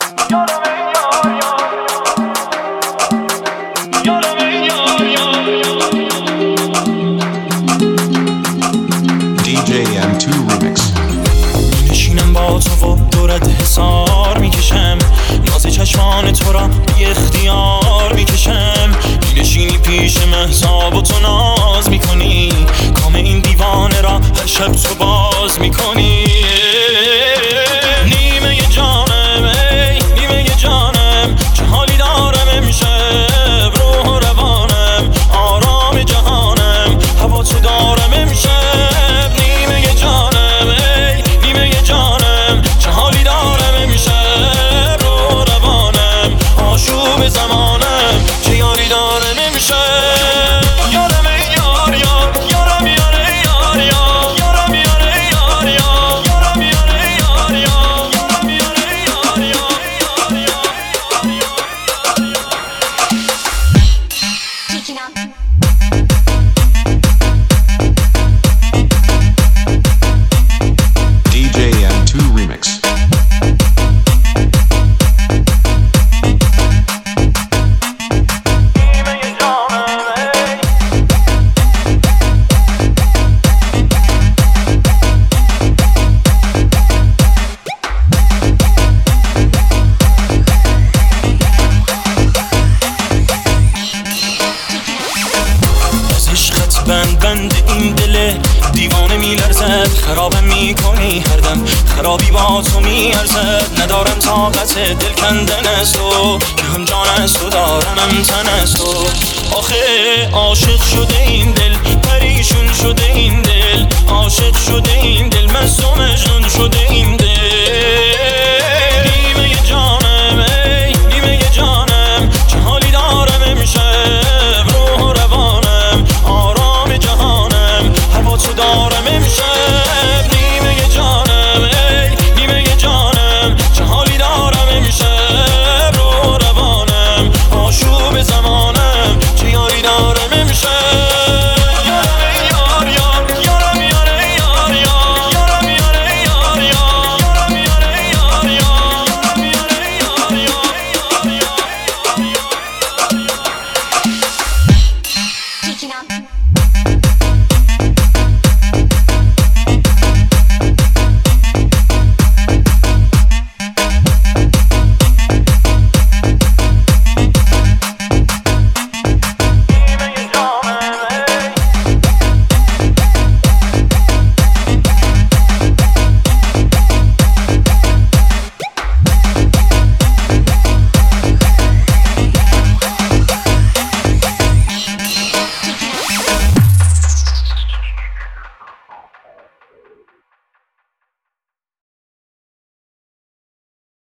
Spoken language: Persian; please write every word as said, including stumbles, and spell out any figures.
دی جی ام تو Remix. میشینم با تو و دورت حسار میکشم، ناز چشمان تو را بی اختیار میکشم. مینشینی پیش مهتاب و تو ناز میکنی، کام این دیوانه را هر شب تو باز میکنی. نیمه جانم ای نیمه جانم، چه حالی دارم امشب، روح و روانم آرام جهانم، هوا تو دارم امشب. نیمه جانم ای نیمه جانم، چه حالی دارم امشب، روح و روانم آشوب زمانم، چه یاری دارم امشب. یارم ای یار یار یارم یار ای یار یار یارم یار ای یار یار یارم یار ای یار یار یارم یار ای یار یار یار Taking up. دی جی ام تو Remix. از عشقت بند بند این دل دیوانه میلرزد، خرابم میکنی هر دم خرابی با تو میارزد. ندارم طاقت دل کندن از تو، که هم جان از تو دارم هم تن از تو. آخه عاشق شده این دل، پریشون شده این دل، عاشق شده این دل، مست و مجنون